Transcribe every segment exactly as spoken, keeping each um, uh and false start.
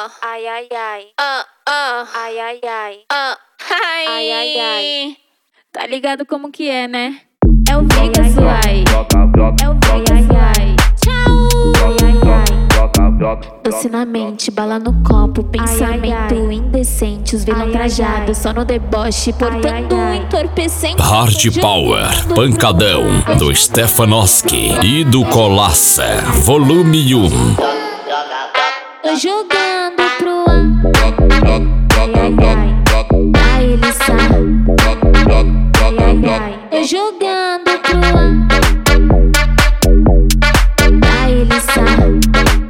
ah, ai, ai, ai, ah, ah, ai, ai, ai, ah, ai, ai, ai, ai. Tá ligado como que é, né? É o Vigas, uai. É o Vigas, uai. Doce na mente, bala no copo, pensamento indecente. Os vilão trajados, só no deboche, portando um entorpecente. Hard Power, pancadão, do Stefanowski e do Colassa, volume um. Tô jogando pro ar, ai, ai, ai, pra ele sair. Ai, ai, ai, tô jogando pro ar, pra ele sair.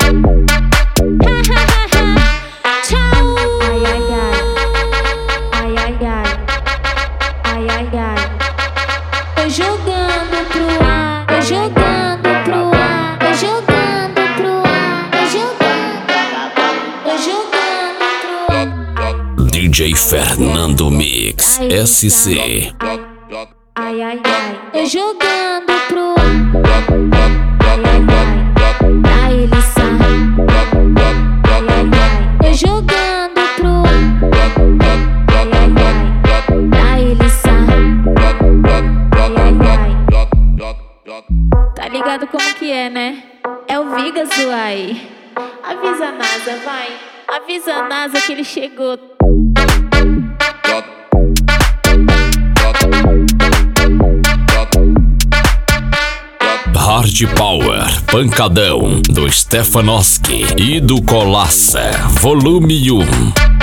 Tchau. Ai, ai, ai, ai, ai, ai, ai, ai, ai. Tô jogando pro ar, tô jogando pro ar, tô jogando pro ar, tô jogando, tô jogando pro ar. D J Fernando Mix, S C. Ai, ai, ai, tô jogando pro ar, ai, ai, ai, pra ele sair. Ai, ai, ai, tô jogando pro ar, ai, ai, ai, pra ele sair. Ai, ai, ai. Tá ligado como que é, né? É o Vigas, uai. Avisa a NASA, vai. Avisa a NASA que ele chegou. Hard Power, pancadão, do Stefanowski e do Colassa, volume um.